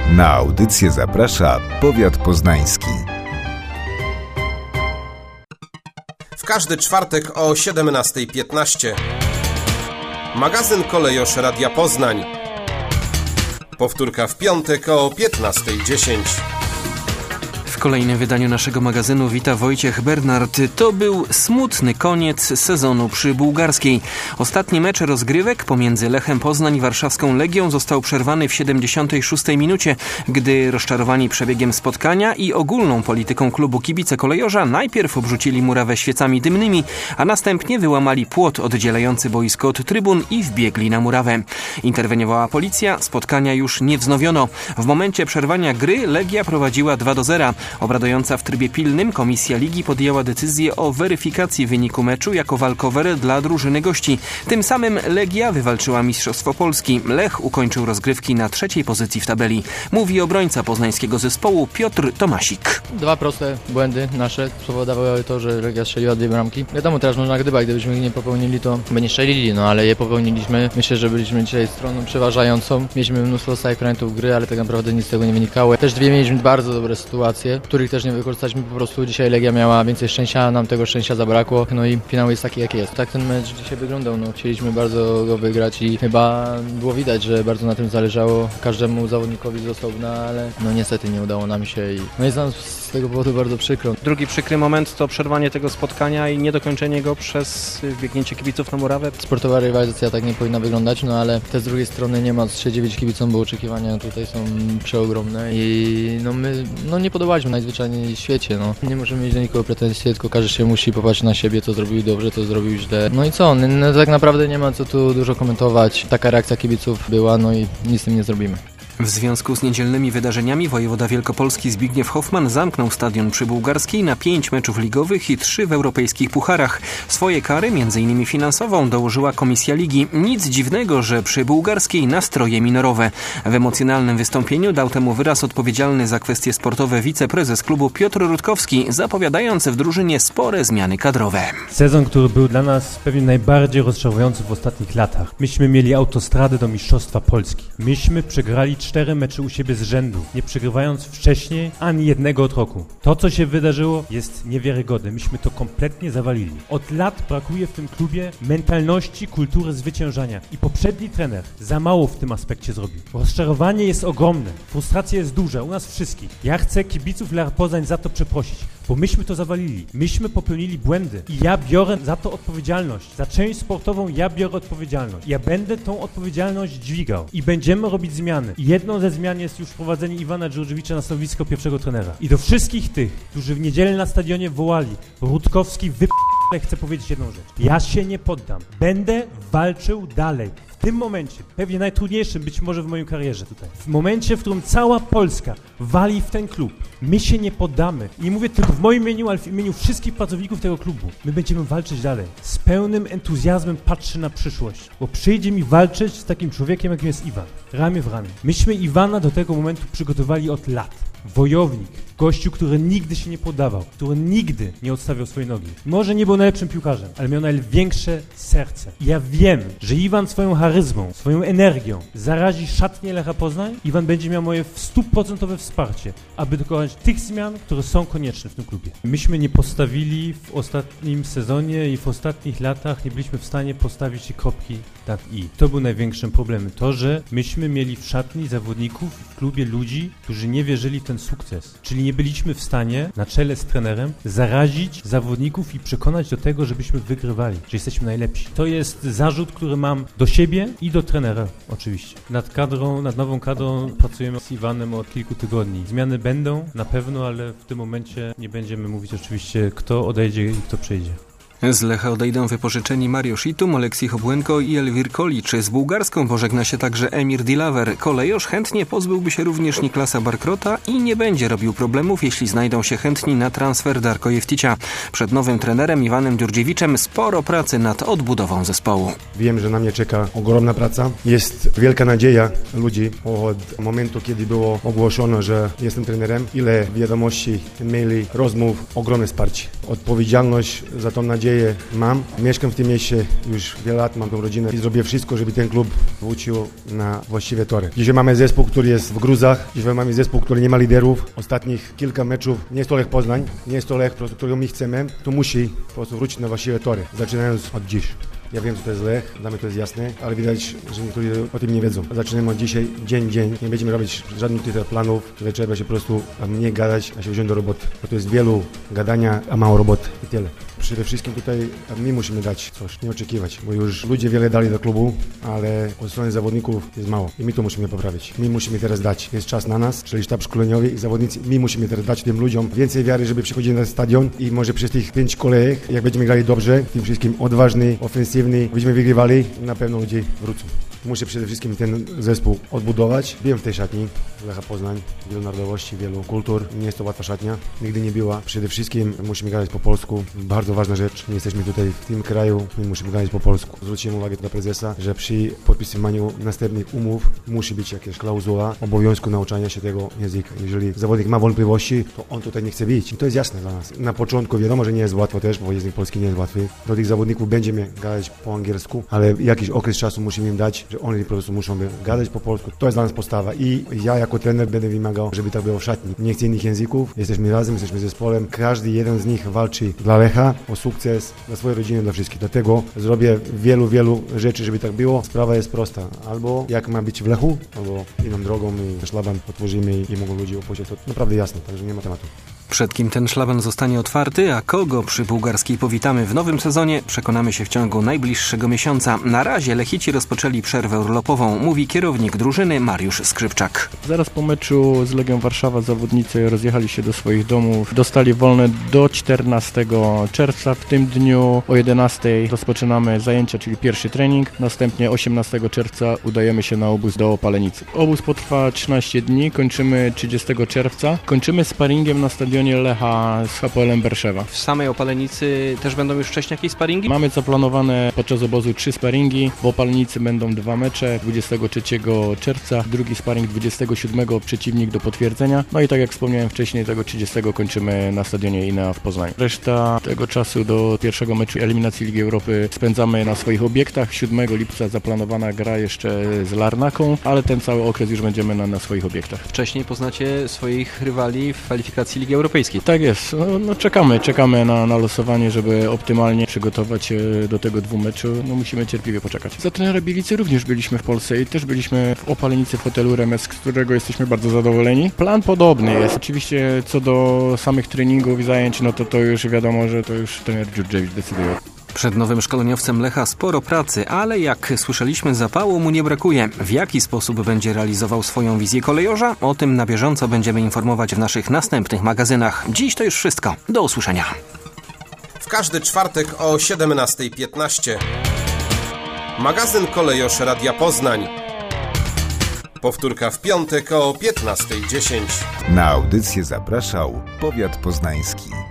Na audycję zaprasza powiat poznański. W każdy czwartek o 17:15 magazyn Kolejosz Radia Poznań. Powtórka w piątek o 15:10. W kolejnym wydaniu naszego magazynu wita Wojciech Bernard. To był smutny koniec sezonu przy Bułgarskiej. Ostatni mecz rozgrywek pomiędzy Lechem Poznań i warszawską Legią został przerwany w 76. minucie, gdy rozczarowani przebiegiem spotkania i ogólną polityką klubu kibice Kolejorza najpierw obrzucili murawę świecami dymnymi, a następnie wyłamali płot oddzielający boisko od trybun i wbiegli na murawę. Interweniowała policja, spotkania już nie wznowiono. W momencie przerwania gry Legia prowadziła 2-0. Obradująca w trybie pilnym komisja ligi podjęła decyzję o weryfikacji wyniku meczu jako walkover dla drużyny gości. Tym samym Legia wywalczyła Mistrzostwo Polski. Lech ukończył rozgrywki na 3. pozycji w tabeli. Mówi obrońca poznańskiego zespołu Piotr Tomasik. Dwa proste błędy nasze spowodowały to, że Legia strzeliła 2 bramki. Wiadomo, teraz można gdybać, gdybyśmy ich nie popełnili, to by nie strzelili, ale je popełniliśmy. Myślę, że byliśmy dzisiaj stroną przeważającą. Mieliśmy mnóstwo fragmentów gry, ale tak naprawdę nic z tego nie wynikało. Też mieliśmy bardzo dobre sytuacje, których też nie wykorzystaliśmy. Po prostu dzisiaj Legia miała więcej szczęścia, a nam tego szczęścia zabrakło. No i finał jest taki, jaki jest. Tak ten mecz dzisiaj wyglądał. Chcieliśmy bardzo go wygrać i chyba było widać, że bardzo na tym zależało każdemu zawodnikowi z osobna, ale niestety nie udało nam się i jest nam z tego powodu bardzo przykro. Drugi przykry moment to przerwanie tego spotkania i niedokończenie go przez wbiegnięcie kibiców na murawę. Sportowa rywalizacja tak nie powinna wyglądać, ale też z drugiej strony nie ma co się dziwić kibicom, bo oczekiwania tutaj są przeogromne i my nie podobaliśmy najzwyczajniej w świecie. Nie możemy mieć do nikogo pretensji, tylko każdy się musi popatrzeć na siebie, co zrobił dobrze, co zrobił źle. No i co? Tak naprawdę nie ma co tu dużo komentować. Taka reakcja kibiców była, i nic z tym nie zrobimy. W związku z niedzielnymi wydarzeniami wojewoda wielkopolski Zbigniew Hoffman zamknął stadion przy Bułgarskiej na 5 meczów ligowych i 3 w europejskich pucharach. Swoje kary, m.in. finansową, dołożyła komisja ligi. Nic dziwnego, że przy Bułgarskiej nastroje minorowe. W emocjonalnym wystąpieniu dał temu wyraz odpowiedzialny za kwestie sportowe wiceprezes klubu Piotr Rutkowski, zapowiadając w drużynie spore zmiany kadrowe. Sezon, który był dla nas pewnie najbardziej rozczarowujący w ostatnich latach. Myśmy mieli autostradę do Mistrzostwa Polski. Myśmy przegrali 4 mecze u siebie z rzędu, nie przegrywając wcześniej ani jednego od roku. To, co się wydarzyło, jest niewiarygodne. Myśmy to kompletnie zawalili. Od lat brakuje w tym klubie mentalności, kultury zwyciężania. I poprzedni trener za mało w tym aspekcie zrobił. Rozczarowanie jest ogromne, frustracja jest duża u nas wszystkich. Ja chcę kibiców Lech Poznań za to przeprosić, bo myśmy to zawalili. Myśmy popełnili błędy i ja biorę za to odpowiedzialność. Za część sportową ja biorę odpowiedzialność. Ja będę tą odpowiedzialność dźwigał i będziemy robić zmiany. I jedną ze zmian jest już wprowadzenie Iwana Dżurdżewicza na stanowisko pierwszego trenera. I do wszystkich tych, którzy w niedzielę na stadionie wołali Rutkowski chcę powiedzieć jedną rzecz. Ja się nie poddam. Będę walczył dalej. W tym momencie, pewnie najtrudniejszym być może w mojej karierze tutaj, w momencie, w którym cała Polska wali w ten klub, my się nie poddamy. Nie mówię tylko w moim imieniu, ale w imieniu wszystkich pracowników tego klubu. My będziemy walczyć dalej. Z pełnym entuzjazmem patrzę na przyszłość, bo przyjdzie mi walczyć z takim człowiekiem, jakim jest Iwan. Ramię w ramię. Myśmy Iwana do tego momentu przygotowali od lat. Wojownik, gościu, który nigdy się nie poddawał, który nigdy nie odstawiał swojej nogi. Może nie był najlepszym piłkarzem, ale miał największe serce. I ja wiem, że Iwan swoją charyzmą, swoją energią zarazi szatnię Lecha Poznań. Iwan będzie miał moje 100% wsparcie, aby dokonać tych zmian, które są konieczne w tym klubie. Myśmy nie postawili w ostatnim sezonie i w ostatnich latach nie byliśmy w stanie postawić kropki nad i. To był największym problemem. To, że myśmy mieli w szatni zawodników, w klubie ludzi, którzy nie wierzyli w ten sukces. Czyli nie byliśmy w stanie na czele z trenerem zarazić zawodników i przekonać do tego, żebyśmy wygrywali, że jesteśmy najlepsi. To jest zarzut, który mam do siebie i do trenera oczywiście. Nad nową kadrą pracujemy z Iwanem od kilku tygodni. Zmiany będą na pewno, ale w tym momencie nie będziemy mówić oczywiście, kto odejdzie i kto przyjdzie. Z Lecha odejdą wypożyczeni Mario Szitum, Oleksij Hobłenko i Elwir Kolic. Z bułgarską pożegna się także Emir Dilaver. Kolejosz chętnie pozbyłby się również Niklasa Barkrota i nie będzie robił problemów, jeśli znajdą się chętni na transfer Darko Jefticia. Przed nowym trenerem Iwanem Dżurdżewiczem sporo pracy nad odbudową zespołu. Wiem, że na mnie czeka ogromna praca. Jest wielka nadzieja ludzi od momentu, kiedy było ogłoszone, że jestem trenerem. Ile wiadomości, maili, rozmów, ogromne wsparcie. odpowiedzialność za tą nadzieję mam. Mieszkam w tym mieście już wiele lat, mam tą rodzinę i zrobię wszystko, żeby ten klub wrócił na właściwe tory. Dzisiaj mamy zespół, który jest w gruzach, dzisiaj mamy zespół, który nie ma liderów. Ostatnich kilka meczów, nie jest to Lech Poznań, nie jest to Lech, którego my chcemy, to musi po prostu wrócić na właściwe tory, zaczynając od dziś. Ja wiem, co to jest Lech, dla mnie to jest jasne, ale widać, że niektórzy o tym nie wiedzą. Zaczynamy od dzisiaj, dzień. Nie będziemy robić żadnych tych planów, że trzeba się po prostu mniej gadać, a się wziąć do roboty. Bo to jest wielu gadania, a mało roboty i tyle. Przede wszystkim tutaj my musimy dać coś, nie oczekiwać, bo już ludzie wiele dali do klubu, ale od strony zawodników jest mało i my to musimy poprawić. My musimy teraz dać, jest czas na nas, czyli sztab szkoleniowy i zawodnicy, my musimy teraz dać tym ludziom więcej wiary, żeby przychodzili na stadion i może przez tych 5 kolejek, jak będziemy grali dobrze, tym wszystkim odważny, ofensywny, będziemy wygrywali, na pewno ludzie wrócą. Muszę przede wszystkim ten zespół odbudować. Byłem w tej szatni Lecha Poznań, wielu narodowości, wielu kultur. Nie jest to łatwa szatnia, nigdy nie była. Przede wszystkim musimy gadać po polsku. Bardzo ważna rzecz. Nie jesteśmy tutaj w tym kraju, my musimy gadać po polsku. Zwróciłem uwagę do prezesa, że przy podpisywaniu następnych umów musi być jakaś klauzula obowiązku nauczania się tego języka. Jeżeli zawodnik ma wątpliwości, to on tutaj nie chce być. I to jest jasne dla nas. Na początku wiadomo, że nie jest łatwo też, bo język polski nie jest łatwy. Do tych zawodników będziemy gadać po angielsku, ale jakiś okres czasu musimy im dać, że oni po prostu muszą gadać po polsku. To jest dla nas podstawa i ja jako trener będę wymagał, żeby tak było w szatni. Nie chcę innych języków, jesteśmy razem, jesteśmy zespołem. Każdy jeden z nich walczy dla Lecha o sukces, dla swojej rodziny, dla wszystkich. Dlatego zrobię wielu rzeczy, żeby tak było. Sprawa jest prosta. Albo jak ma być w Lechu, albo inną drogą i szlaban otworzymy i mogą ludzie opuścić. To naprawdę jasne, także nie ma tematu. Przed kim ten szlaban zostanie otwarty, a kogo przy Bułgarskiej powitamy w nowym sezonie, przekonamy się w ciągu najbliższego miesiąca. Na razie Lechici rozpoczęli przerwę urlopową, mówi kierownik drużyny Mariusz Skrzypczak. Zaraz po meczu z Legią Warszawa zawodnicy rozjechali się do swoich domów. Dostali wolne do 14 czerwca. W tym dniu o 11 rozpoczynamy zajęcia, czyli pierwszy trening. Następnie 18 czerwca udajemy się na obóz do Opalenicy. Obóz potrwa 13 dni, kończymy 30 czerwca. Kończymy sparingiem na stadionie Lecha z Hapoelem Berszewa. W samej Opalenicy też będą już wcześniej jakieś sparingi? Mamy zaplanowane podczas obozu 3 sparingi. W Opalenicy będą 2 mecze. 23 czerwca, drugi sparing 27, przeciwnik do potwierdzenia. No i tak jak wspomniałem wcześniej, tego 30 kończymy na stadionie INEA w Poznaniu. Reszta tego czasu do pierwszego meczu eliminacji Ligi Europy spędzamy na swoich obiektach. 7 lipca zaplanowana gra jeszcze z Larnaką, ale ten cały okres już będziemy na swoich obiektach. Wcześniej poznacie swoich rywali w kwalifikacji Ligi Europejskiej. Tak jest. No czekamy na losowanie, żeby optymalnie przygotować się do tego 2 meczu. No musimy cierpliwie poczekać. Za trenera Bielicy również byliśmy w Polsce i też byliśmy w Opalenicy w hotelu Remes, z którego jesteśmy bardzo zadowoleni. Plan podobny jest. Oczywiście co do samych treningów i zajęć, no to już wiadomo, że to już trener Dżurdżewicz decyduje. Przed nowym szkoleniowcem Lecha sporo pracy, ale jak słyszeliśmy, zapału mu nie brakuje. W jaki sposób będzie realizował swoją wizję kolejorza? O tym na bieżąco będziemy informować w naszych następnych magazynach. Dziś to już wszystko. Do usłyszenia. W każdy czwartek o 17:15 magazyn Kolejorz Radia Poznań. Powtórka w piątek o 15:10. Na audycję zapraszał Powiat Poznański.